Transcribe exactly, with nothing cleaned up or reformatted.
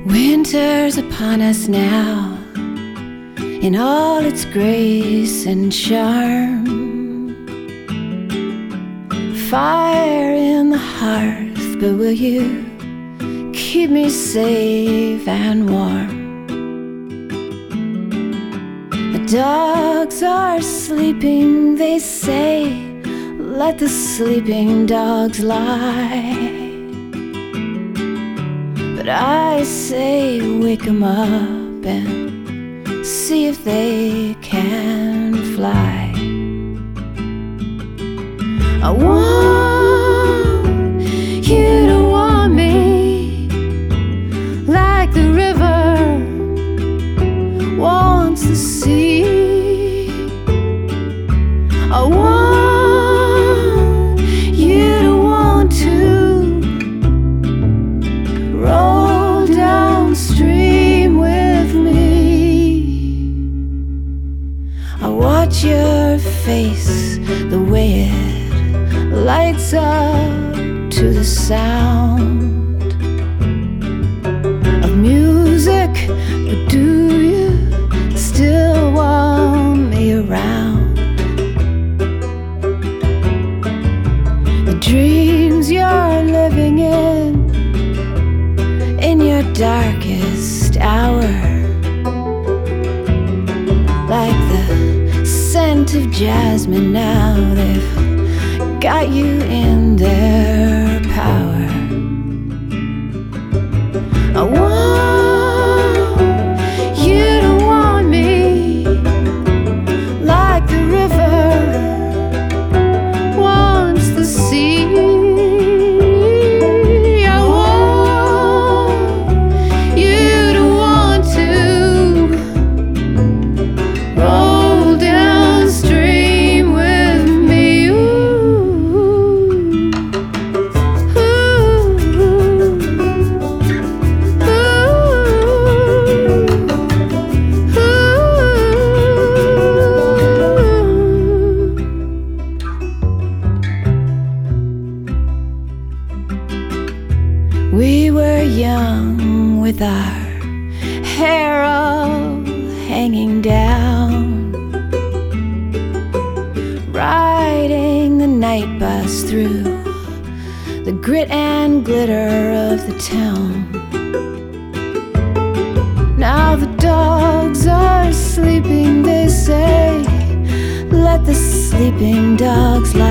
Winter's upon us now, in all its grace and charm. Fire in the hearth, but will you keep me safe and warm? The dogs are sleeping, they say, let the sleeping dogs lie. But I say, wake 'em up and see if they can fly. I want you to want me like the river wants the sea. I want you to want to roll downstream with me. I watch your face, the way it lights up to the sound of music. But do you still want me around? The dreams you're living in, in your darkest hour, like the scent of jasmine, now they've got you in their power. I want you to want me like the river wants the sea. I want you to want to roll downstream with me. We were young with our hair all hanging down, riding the night bus through the grit and glitter of the town. Now the dogs are sleeping, they say, let the sleeping dogs lie.